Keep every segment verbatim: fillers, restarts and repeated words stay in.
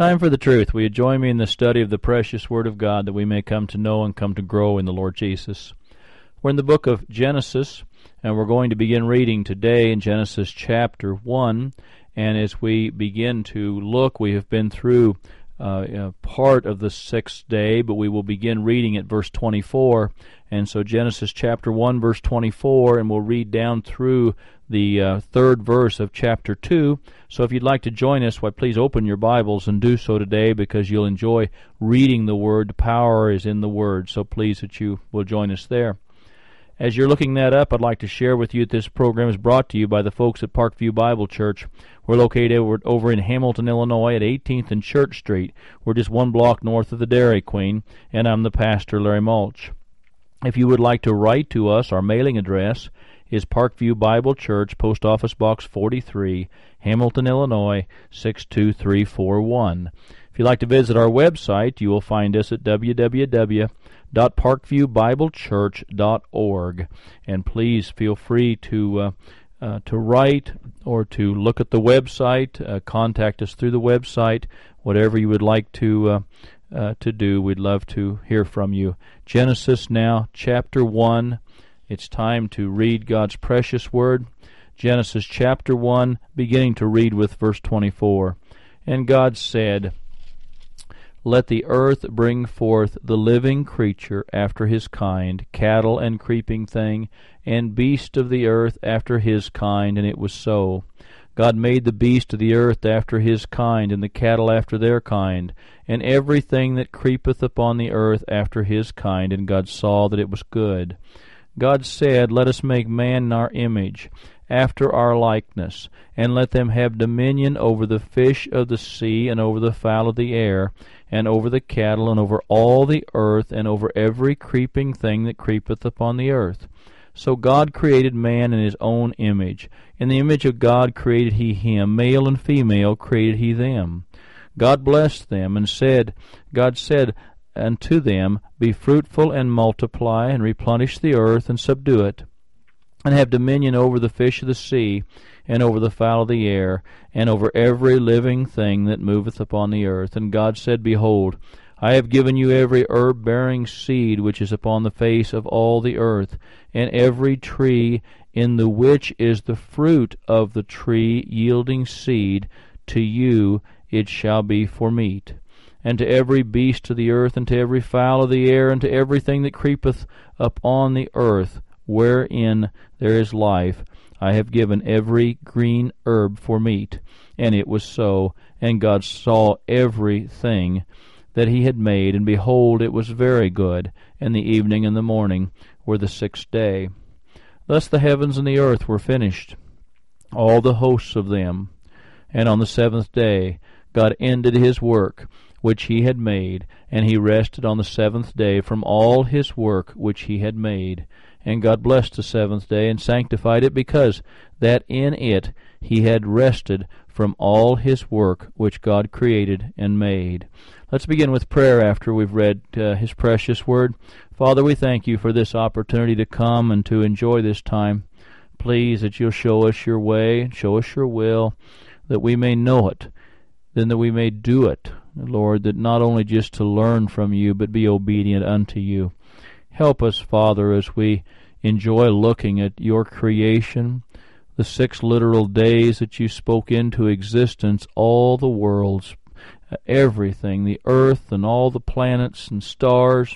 Time for the truth. Will you join me in the study of the precious Word of God that we may come to know and come to grow in the Lord Jesus? We're in the book of Genesis, and we're going to begin reading today in Genesis chapter one. And as we begin to look, we have been through uh, uh, part of the sixth day, but we will begin reading at verse twenty-four. And so Genesis chapter one, verse twenty-four, and we'll read down through the uh, third verse of chapter two. So if you'd like to join us, why please open your Bibles and do so today, because you'll enjoy reading the Word. The power is in the Word, so please that you will join us there. As you're looking that up, I'd like to share with you that this program is brought to you by the folks at Parkview Bible Church. We're located over, over in Hamilton, Illinois at eighteenth and Church Street. We're just one block north of the Dairy Queen, and I'm the pastor, Larry Mulch. If you would like to write to us, our mailing address is Parkview Bible Church, Post Office Box forty-three, Hamilton, Illinois, six two three four one. If you'd like to visit our website, you will find us at w w w dot parkview bible church dot org. And please feel free to uh, uh, to write or to look at the website, uh, contact us through the website, whatever you would like to uh, uh, to do. We'd love to hear from you. Genesis now, chapter one. It's time to read God's precious Word. Genesis chapter one, beginning to read with verse twenty-four. And God said, "Let the earth bring forth the living creature after his kind, cattle and creeping thing, and beast of the earth after his kind. And it was so. God made the beast of the earth after his kind, and the cattle after their kind, and everything that creepeth upon the earth after his kind. And God saw that it was good. God said, Let us make man in our image, after our likeness, and let them have dominion over the fish of the sea, and over the fowl of the air, and over the cattle, and over all the earth, and over every creeping thing that creepeth upon the earth. So God created man in his own image. In the image of God created he him, male and female created he them. God blessed them, and said, God said unto them, Be fruitful, and multiply, and replenish the earth, and subdue it, and have dominion over the fish of the sea, and over the fowl of the air, and over every living thing that moveth upon the earth. And God said, Behold, I have given you every herb-bearing seed which is upon the face of all the earth, and every tree in the which is the fruit of the tree yielding seed, to you it shall be for meat. And to every beast of the earth, and to every fowl of the air, and to everything that creepeth upon the earth, wherein there is life, I have given every green herb for meat. And it was so. And God saw everything that he had made, and behold, it was very good. And the evening and the morning were the sixth day. Thus the heavens and the earth were finished, all the hosts of them. And on the seventh day God ended his work which he had made, and he rested on the seventh day from all his work which he had made. And God blessed the seventh day, and sanctified it, because that in it he had rested from all his work which God created and made." Let's begin with prayer after we've read uh, his precious Word. Father, we thank you for this opportunity to come and to enjoy this time. Please that you'll show us your way, show us your will, that we may know it, then that we may do it, Lord, that not only just to learn from you, but be obedient unto you. Help us, Father, as we enjoy looking at your creation, the six literal days that you spoke into existence, all the worlds, everything, the earth and all the planets and stars,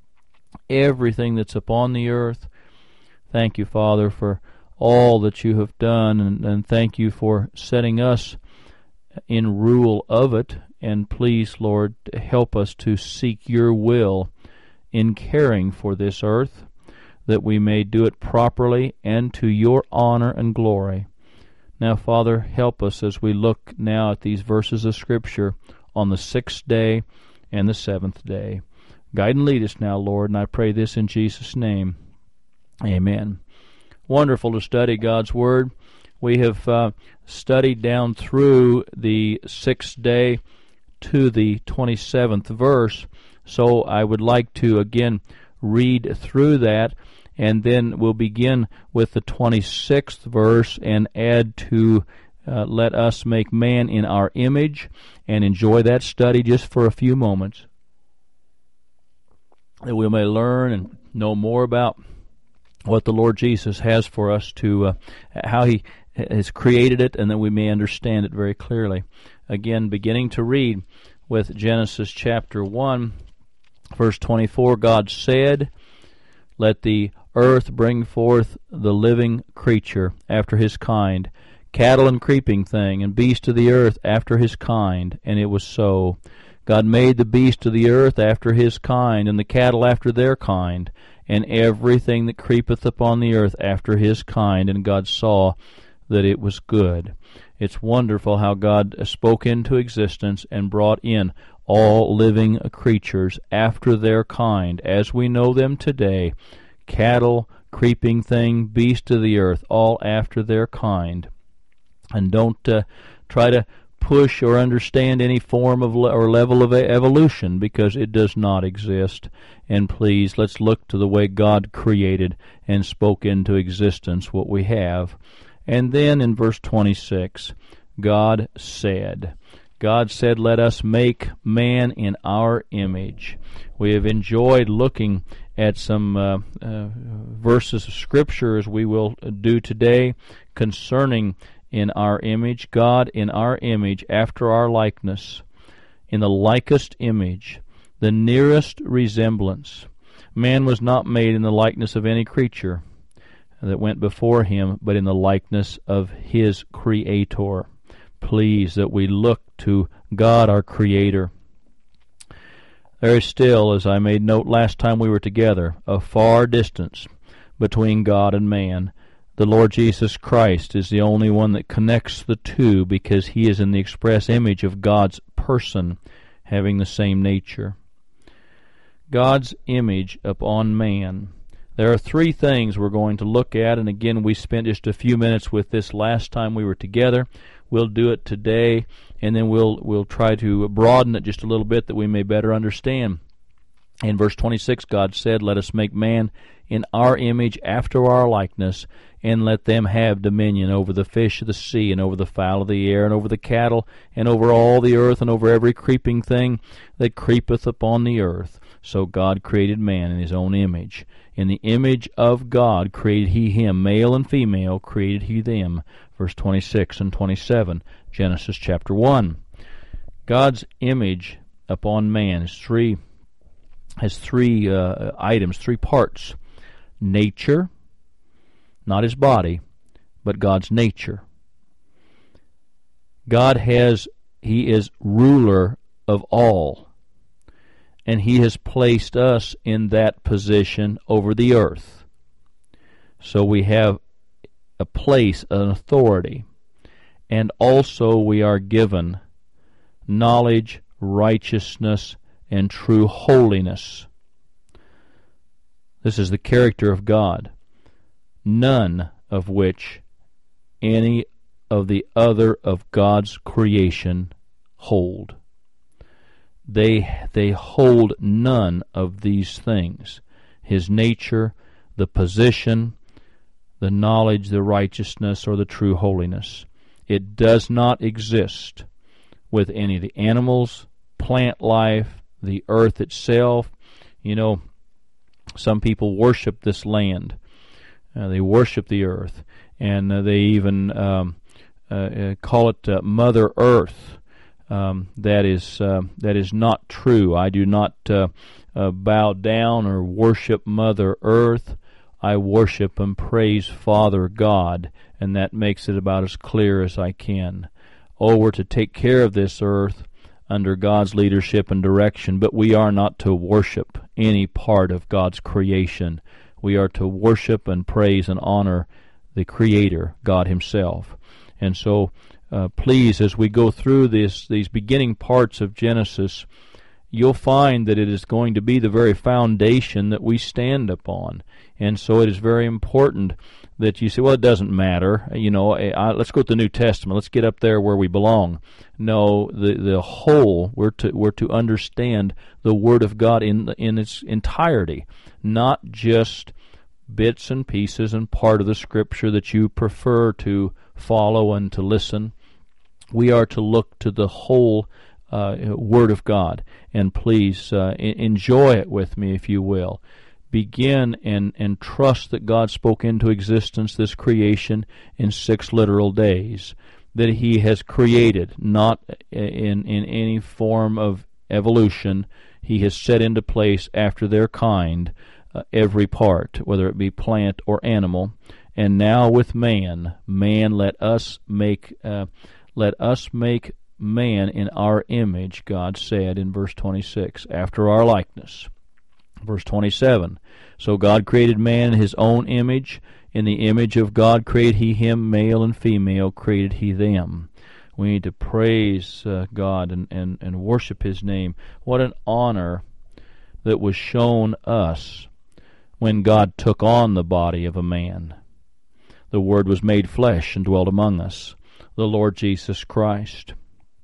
everything that's upon the earth. Thank you, Father, for all that you have done, and, and thank you for setting us in rule of it. And please, Lord, help us to seek your will in caring for this earth, that we may do it properly and to your honor and glory. Now, Father, help us as we look now at these verses of Scripture on the sixth day and the seventh day. Guide and lead us now, Lord, and I pray this in Jesus' name. Amen. Wonderful to study God's Word. We have uh, studied down through the sixth day to the twenty-seventh verse, so I would like to again read through that, and then we'll begin with the twenty-sixth verse and add to uh, let us make man in our image, and enjoy that study just for a few moments, that we may learn and know more about what the Lord Jesus has for us, to uh, how He has created it, and that we may understand it very clearly. Again, beginning to read with Genesis chapter one, verse twenty-four, God said, "Let the earth bring forth the living creature after his kind, cattle and creeping thing, and beast of the earth after his kind." And it was so. God made the beast of the earth after his kind, and the cattle after their kind, and everything that creepeth upon the earth after his kind. And God saw that it was good. It's wonderful how God spoke into existence and brought in all living creatures after their kind, as we know them today. Cattle, creeping thing, beast of the earth, all after their kind. And don't uh, try to push or understand any form of le- or level of evolution, because it does not exist. And please, let's look to the way God created and spoke into existence what we have. And then in verse twenty-six, God said, God said, "Let us make man in our image." We have enjoyed looking at some uh, uh, verses of Scripture, as we will do today, concerning in our image, God in our image, after our likeness, in the likest image, the nearest resemblance. Man was not made in the likeness of any creature that went before him, but in the likeness of his Creator. Please, that we look to God, our Creator. There is still, as I made note last time we were together, a far distance between God and man. The Lord Jesus Christ is the only one that connects the two, because He is in the express image of God's person, having the same nature. God's image upon man. There are three things we're going to look at, and again, we spent just a few minutes with this last time we were together. We'll do it today, and then we'll we'll try to broaden it just a little bit that we may better understand. In verse twenty-six, God said, "Let us make man in our image, after our likeness, and let them have dominion over the fish of the sea, and over the fowl of the air, and over the cattle, and over all the earth, and over every creeping thing that creepeth upon the earth." So God created man in His own image. In the image of God created He him, male and female created He them. Verse twenty-six and twenty-seven, Genesis chapter one. God's image upon man is three, has three uh, items, three parts. Nature, not his body, but God's nature. God has, He is ruler of all, and He has placed us in that position over the earth. So we have a place, an authority, and also we are given knowledge, righteousness, and true holiness. This is the character of God, none of which any of the other of God's creation hold. They, they hold none of these things. His nature, the position, the knowledge, the righteousness, or the true holiness. It does not exist with any of the animals, plant life, the earth itself. You know, some people worship this land. Uh, they worship the earth, and uh, they even um, uh, call it uh, Mother Earth. Um, that is uh, that is not true. I do not uh, uh, bow down or worship Mother Earth. I worship and praise Father God, and that makes it about as clear as I can. Oh, we're to take care of this earth under God's leadership and direction, but we are not to worship any part of God's creation. We are to worship and praise and honor the Creator, God Himself. And so, uh, please, as we go through this, these beginning parts of Genesis, you'll find that it is going to be the very foundation that we stand upon. And so it is very important that you say, well, it doesn't matter. You know, I, let's go to the New Testament. Let's get up there where we belong. No, the the whole, we're to we're to understand the Word of God in in its entirety, not just bits and pieces and part of the Scripture that you prefer to follow and to listen. We are to look to the whole uh, Word of God. And please uh, enjoy it with me, if you will. Begin and, and trust that God spoke into existence this creation in six literal days, that He has created, not in, in any form of evolution. He has set into place after their kind uh, every part, whether it be plant or animal. And now with man, man, let us make, uh, let us make man in our image, God said in verse twenty-six, after our likeness. Verse twenty-seven, so God created man in His own image. In the image of God created He him, male and female created He them. We need to praise uh, God and, and, and worship His name. What an honor that was shown us when God took on the body of a man. The Word was made flesh and dwelt among us, the Lord Jesus Christ.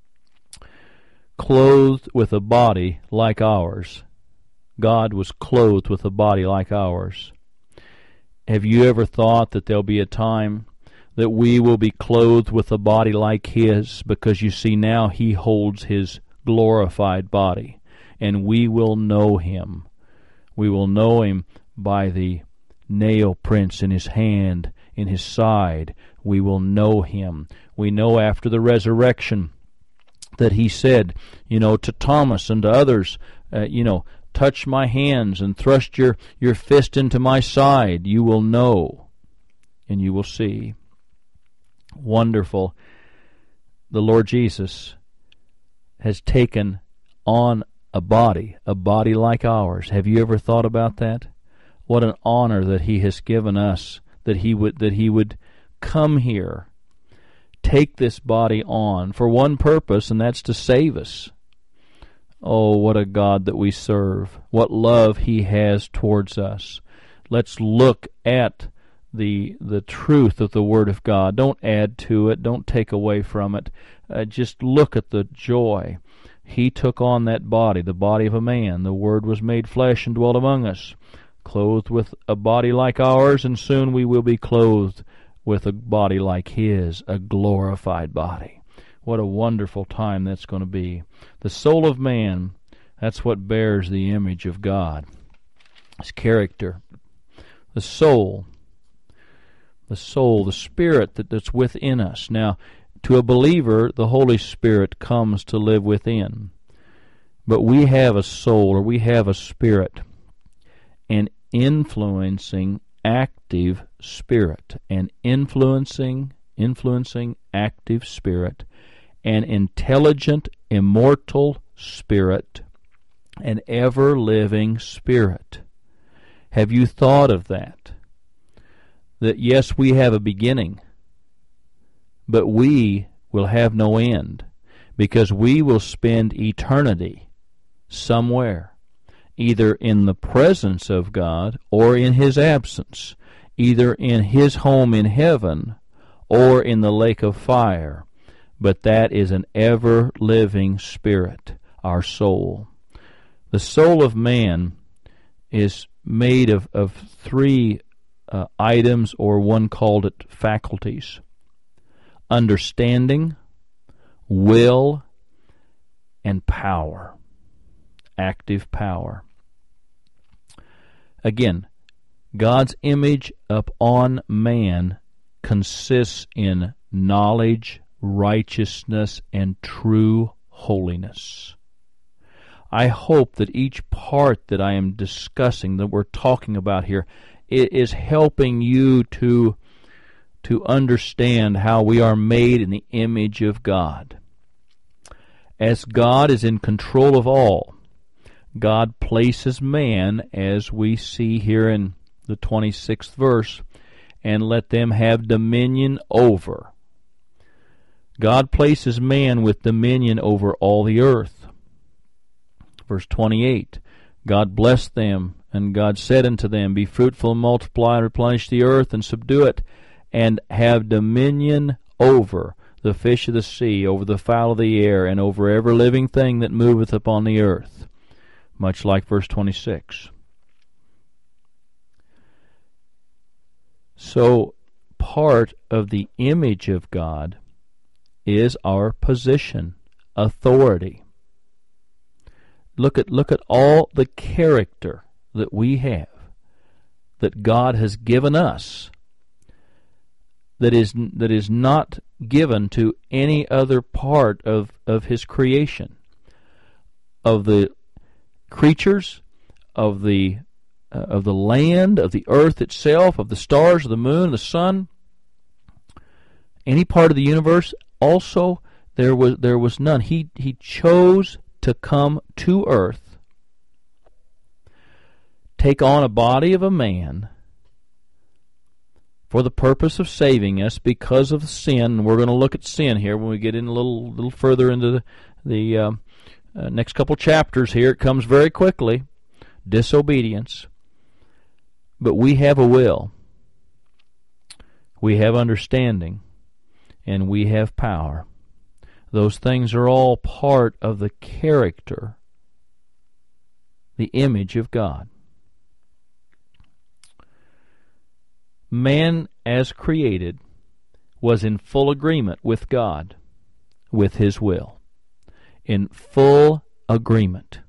Clothed with a body like ours. God was clothed with a body like ours. Have you ever thought that there'll be a time that we will be clothed with a body like His? Because you see, now He holds His glorified body, and we will know Him. We will know Him by the nail prints in His hand, in His side. We will know Him. We know after the resurrection that He said, you know, to Thomas and to others, uh, you know, touch my hands and thrust your, your fist into my side. You will know and you will see. Wonderful. The Lord Jesus has taken on a body, a body like ours. Have you ever thought about that? What an honor that He has given us, that He would, that He would come here, take this body on for one purpose, and that's to save us. Oh, what a God that we serve. What love He has towards us. Let's look at the the truth of the Word of God. Don't add to it. Don't take away from it. Uh, just look at the joy. He took on that body, the body of a man. The Word was made flesh and dwelt among us, clothed with a body like ours, and soon we will be clothed with a body like His, a glorified body. What a wonderful time that's going to be. The soul of man, that's what bears the image of God. His character. The soul. The soul, the spirit that, that's within us. Now, to a believer, the Holy Spirit comes to live within. But we have a soul, or we have a spirit. An influencing, active spirit. An influencing, influencing, active spirit. An intelligent, immortal spirit, an ever-living spirit. Have you thought of that? That yes, we have a beginning, but we will have no end, because we will spend eternity somewhere, either in the presence of God or in His absence, either in His home in heaven or in the lake of fire. But that is an ever-living spirit, our soul. The soul of man is made of, of three uh, items, or one called it faculties. Understanding, will, and power. Active power. Again, God's image upon man consists in knowledge, righteousness, and true holiness. I hope that each part that I am discussing, that we're talking about here, is helping you to, to understand how we are made in the image of God. As God is in control of all, God places man, as we see here in the twenty-sixth verse, and let them have dominion over. God places man with dominion over all the earth. Verse twenty-eight, God blessed them, and God said unto them, be fruitful and multiply, and replenish the earth, and subdue it, and have dominion over the fish of the sea, over the fowl of the air, and over every living thing that moveth upon the earth. Much like verse twenty-six. So part of the image of God is our position, authority. Look at look at all the character that we have, that God has given us, that is that is not given to any other part of, of His creation, of the creatures, of the uh, of the land, of the earth itself, of the stars, of the moon, the sun, any part of the universe. Also, there was there was none. He he chose to come to earth, take on a body of a man for the purpose of saving us because of sin. We're going to look at sin here when we get in a little little further into the, the uh, uh, next couple chapters here. It comes very quickly, disobedience. But we have a will, we have understanding, and we have power. Those things are all part of the character, the image of God. Man, as created, was in full agreement with God, with His will. In full agreement.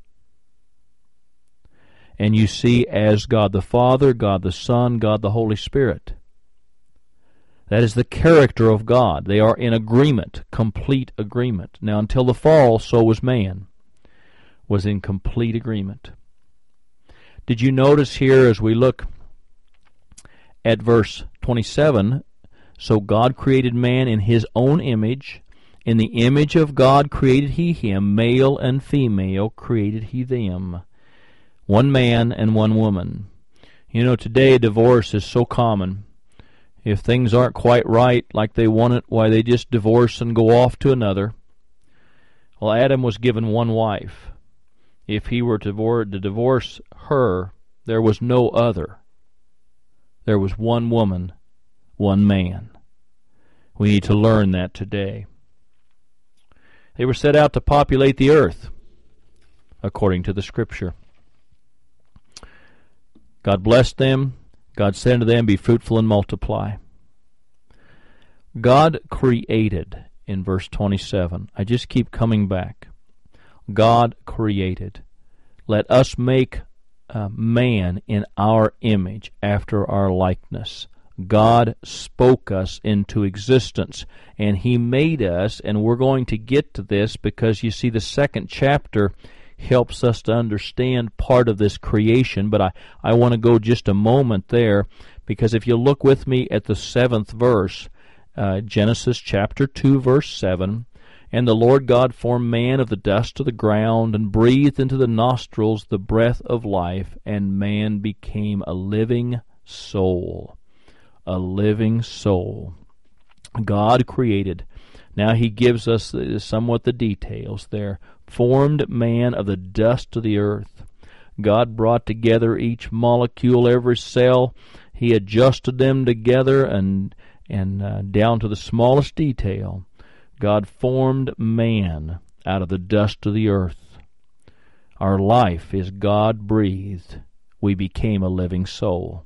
And you see, as God the Father, God the Son, God the Holy Spirit. That is the character of God. They are in agreement, complete agreement. Now, until the fall, so was man, was in complete agreement. Did you notice here as we look at verse twenty-seven, so God created man in His own image. In the image of God created He him, male and female created He them. One man and one woman. You know, today divorce is so common. If things aren't quite right like they want it, why, they just divorce and go off to another. Well, Adam was given one wife. If he were to divorce her, there was no other. There was one woman, one man. We need to learn that today. They were set out to populate the earth, according to the Scripture. God blessed them. God said unto them, be fruitful and multiply. God created, in verse twenty-seven. I just keep coming back. God created. Let us make uh, man in our image, after our likeness. God spoke us into existence, and He made us, and we're going to get to this because you see the second chapter helps us to understand part of this creation, but I, I want to go just a moment there, because if you look with me at the seventh verse, uh, Genesis chapter two, verse seven, and the Lord God formed man of the dust of the ground, and breathed into the nostrils the breath of life, and man became a living soul. A living soul. God created. Now He gives us somewhat the details there. Formed man of the dust of the earth. God brought together each molecule, every cell. He adjusted them together and and uh, down to the smallest detail. God formed man out of the dust of the earth. Our life is God-breathed. We became a living soul.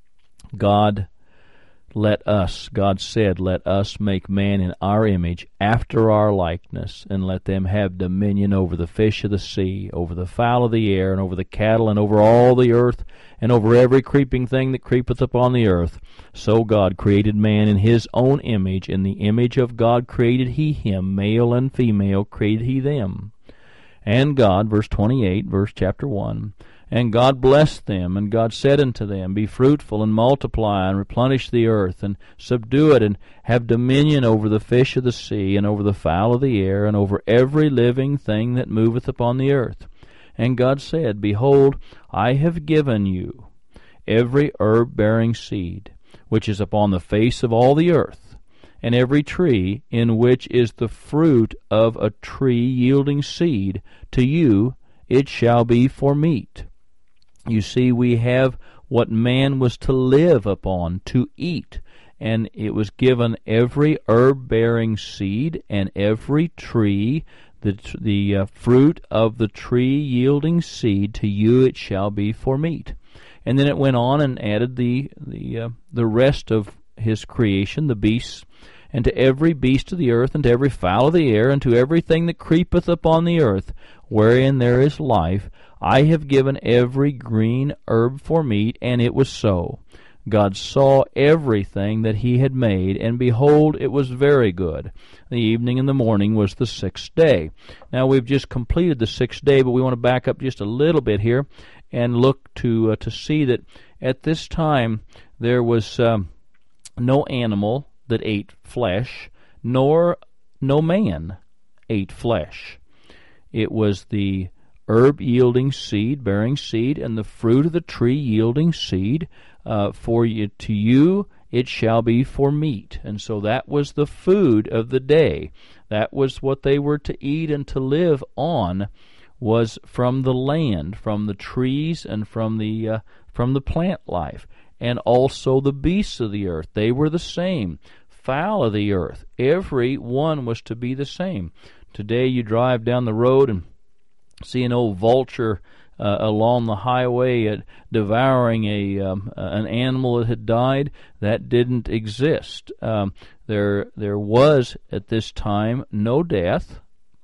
God Let us, God said, let us make man in our image, after our likeness, and let them have dominion over the fish of the sea, over the fowl of the air, and over the cattle, and over all the earth, and over every creeping thing that creepeth upon the earth. So God created man in His own image. In the image of God created He him, male and female created He them. And God, verse twenty-eight, verse chapter one, and God blessed them, and God said unto them, be fruitful, and multiply, and replenish the earth, and subdue it, and have dominion over the fish of the sea, and over the fowl of the air, and over every living thing that moveth upon the earth. And God said, behold, I have given you every herb-bearing seed, which is upon the face of all the earth, and every tree in which is the fruit of a tree yielding seed, to you it shall be for meat. You see, we have what man was to live upon, to eat, and it was given every herb-bearing seed and every tree, the the uh, fruit of the tree yielding seed, to you it shall be for meat. And then it went on and added the the uh, the rest of his creation, the beasts, and to every beast of the earth, and to every fowl of the air, and to everything that creepeth upon the earth, wherein there is life, I have given every green herb for meat, and it was so. God saw everything that he had made, and behold, it was very good. The evening and the morning was the sixth day. Now we've just completed the sixth day, but we want to back up just a little bit here and look to uh, to see that at this time there was um, no animal that ate flesh, nor no man ate flesh. It was the herb yielding seed, bearing seed, and the fruit of the tree yielding seed. Uh, for you, to you it shall be for meat. And so that was the food of the day. That was what they were to eat and to live on, was from the land, from the trees, and from the uh, from the plant life, and also the beasts of the earth. They were the same. Fowl of the earth, every one was to be the same. Today you drive down the road and see an old vulture Uh, along the highway at devouring a um, an animal that had died. That didn't exist. Um, there there was at this time no death,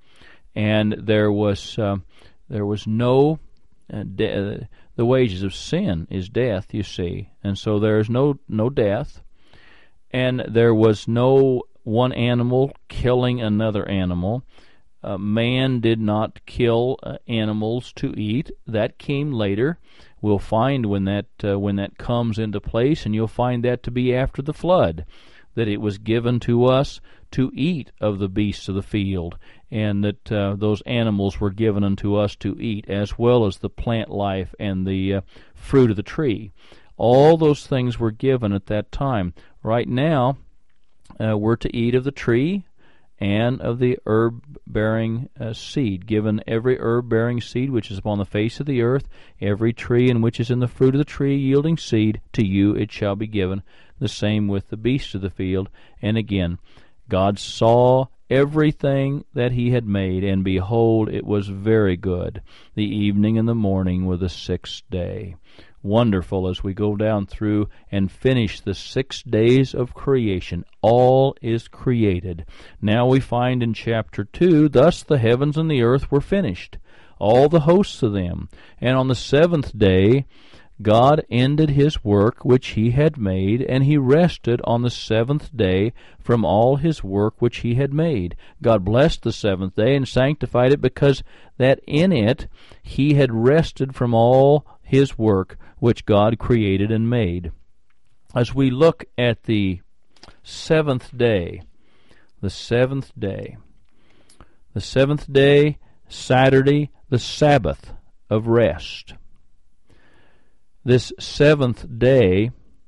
and there was uh, there was no uh, de- the wages of sin is death, you see, and so there is no no death, and there was no one animal killing another animal. Uh, man did not kill uh, animals to eat. That came later. We'll find when that uh, when that comes into place, and you'll find that to be after the flood, that it was given to us to eat of the beasts of the field, and that uh, those animals were given unto us to eat, as well as the plant life and the uh, fruit of the tree. All those things were given at that time. Right now, uh, we're to eat of the tree and of the herb-bearing uh, seed, given every herb-bearing seed which is upon the face of the earth, every tree in which is in the fruit of the tree yielding seed, to you it shall be given. The same with the beasts of the field. And again, God saw everything that he had made, and behold, it was very good. The evening and the morning were the sixth day. Wonderful as we go down through and finish the six days of creation. All is created. Now we find in chapter two, thus the heavens and the earth were finished, all the hosts of them. And on the seventh day God ended his work which he had made, and he rested on the seventh day from all his work which he had made. God blessed the seventh day and sanctified it, because that in it he had rested from all his work which God created and made. As we look at the seventh day, the seventh day, the seventh day, Saturday, the Sabbath of rest. This seventh day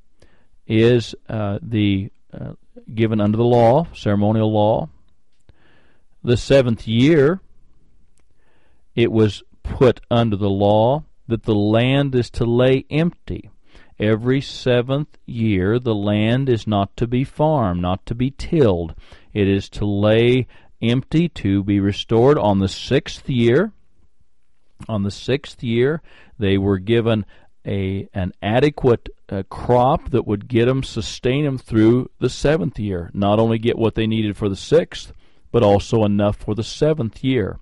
is uh, the uh, given under the law, ceremonial law. The seventh year, it was put under the law that the land is to lay empty. Every seventh year the land is not to be farmed, not to be tilled. It is to lay empty, to be restored on the sixth year. On the sixth year they were given a an adequate uh, crop that would get them, sustain them through the seventh year. Not only get what they needed for the sixth, but also enough for the seventh year.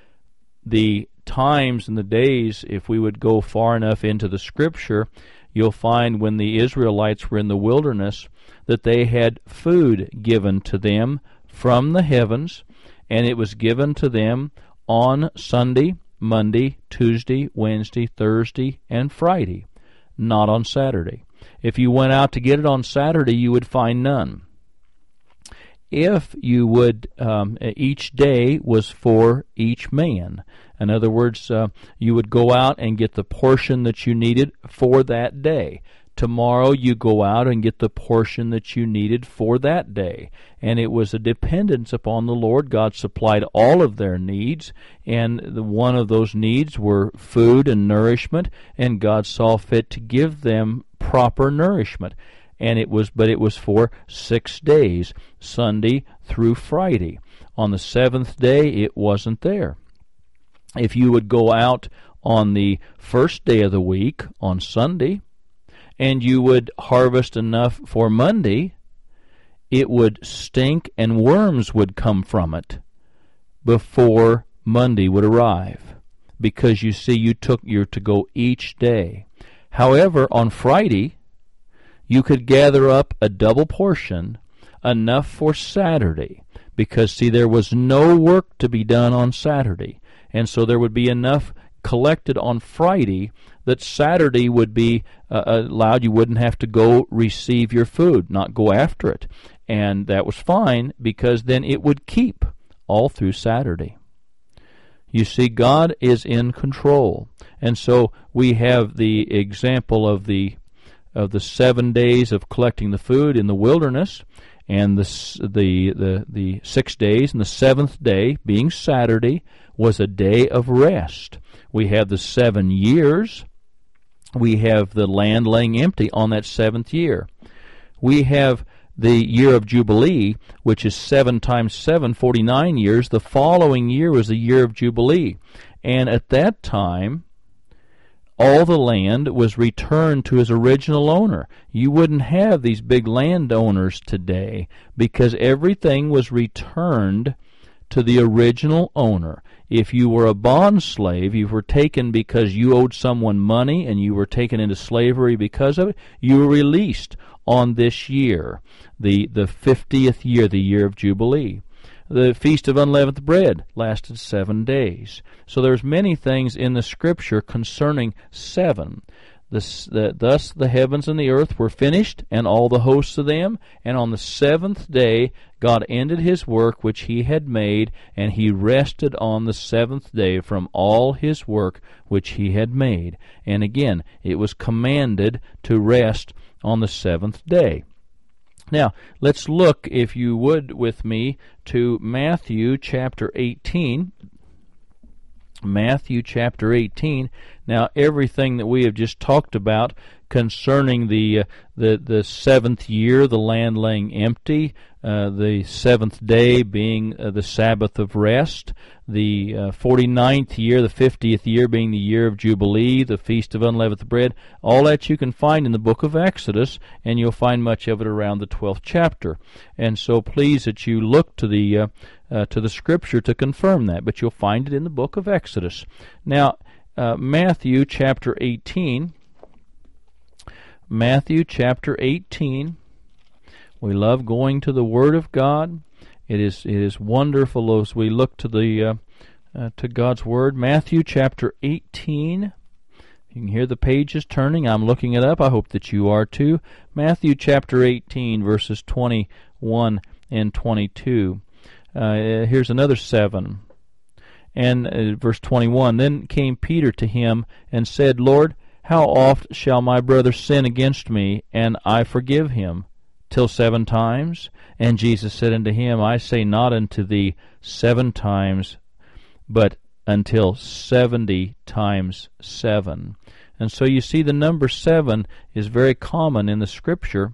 The times and the days, if we would go far enough into the Scripture, you'll find when the Israelites were in the wilderness that they had food given to them from the heavens, and it was given to them on Sunday, Monday, Tuesday, Wednesday, Thursday, and Friday, not on Saturday. If you went out to get it on Saturday, you would find none. If you would, um, each day was for each man. In other words, uh, you would go out and get the portion that you needed for that day. Tomorrow you go out and get the portion that you needed for that day. And it was a dependence upon the Lord. God supplied all of their needs, and the, one of those needs were food and nourishment, and God saw fit to give them proper nourishment. And it was, but it was for six days, Sunday through Friday. On the seventh day, it wasn't there. If you would go out on the first day of the week, on Sunday, and you would harvest enough for Monday, it would stink and worms would come from it before Monday would arrive, because you see, you took your to go each day. However, on Friday, you could gather up a double portion, enough for Saturday, because, see, there was no work to be done on Saturday, and so there would be enough collected on Friday that Saturday would be uh, allowed. You wouldn't have to go receive your food, not go after it. And that was fine, because then it would keep all through Saturday. You see, God is in control. And so we have the example of the of the seven days of collecting the food in the wilderness, and the the the, the six days, and the seventh day, being Saturday, was a day of rest. We have the seven years. We have the land laying empty on that seventh year. We have the year of Jubilee, which is seven times seven, forty-nine years. The following year was the year of Jubilee. And at that time, all the land was returned to its original owner. You wouldn't have these big landowners today, because everything was returned to the original owner. If you were a bond slave, you were taken because you owed someone money and you were taken into slavery because of it, you were released on this year, the, the fiftieth year, the year of Jubilee. The Feast of Unleavened Bread lasted seven days. So there's many things in the Scripture concerning seven. This, the, thus the heavens and the earth were finished, and all the hosts of them. And on the seventh day God ended his work which he had made, and he rested on the seventh day from all his work which he had made. And again, it was commanded to rest on the seventh day. Now, let's look, if you would, with me, to Matthew chapter eighteen. Matthew chapter eighteen. Now, everything that we have just talked about concerning the uh, the the seventh year, the land laying empty, uh, the seventh day being uh, the Sabbath of rest, the uh, forty-ninth year, the fiftieth year being the year of Jubilee, the Feast of Unleavened Bread, all that you can find in the book of Exodus, and you'll find much of it around the twelfth chapter. And so please that you look to the uh, uh, to the Scripture to confirm that, but you'll find it in the book of Exodus. Now, uh, Matthew chapter eighteen. Matthew chapter eighteen. We love going to the Word of God. It is it is wonderful as we look to the uh, uh, to God's Word. Matthew chapter eighteen. You can hear the pages turning. I'm looking it up. I hope that you are too. Matthew chapter eighteen, verses twenty-one and twenty-two. Uh, here's another seven. And uh, verse twenty-one, Then came Peter to him and said, Lord, how oft shall my brother sin against me, and I forgive him? Till seven times? And Jesus said unto him, I say not unto thee seven times, but until seventy times seven. And so you see the number seven is very common in the Scripture.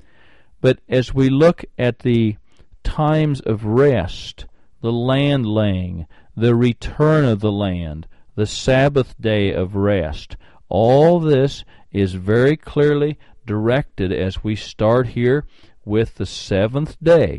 But as we look at the times of rest, the land laying, the return of the land, the Sabbath day of rest, all this is very clearly directed as we start here with the seventh day.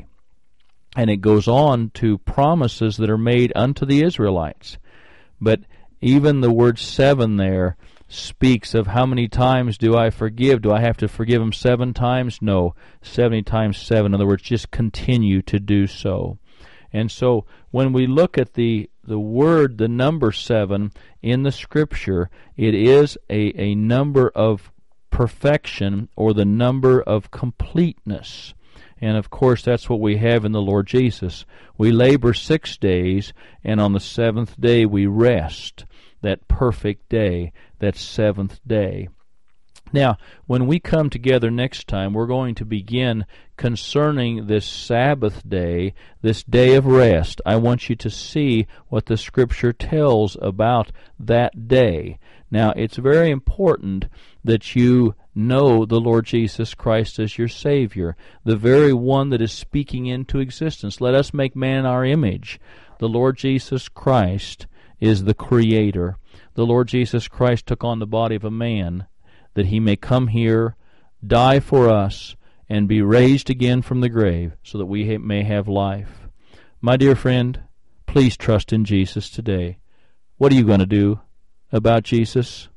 And it goes on to promises that are made unto the Israelites. But even the word seven there speaks of how many times do I forgive? Do I have to forgive them seven times? No, seventy times seven. In other words, just continue to do so. And so when we look at the the word, the number seven in the Scripture, it is a, a number of perfection, or the number of completeness. And of course that's what we have in the Lord Jesus. We labor six days, and on the seventh day we rest. That perfect day, that seventh day. Now, when we come together next time, we're going to begin concerning this Sabbath day, this day of rest. I want you to see what the Scripture tells about that day. Now, it's very important that you know the Lord Jesus Christ as your Savior, the very one that is speaking into existence. Let us make man in our image. The Lord Jesus Christ is the Creator. The Lord Jesus Christ took on the body of a man. that he may come here, die for us, and be raised again from the grave so that we may have life. My dear friend, please trust in Jesus today. What are you going to do about Jesus?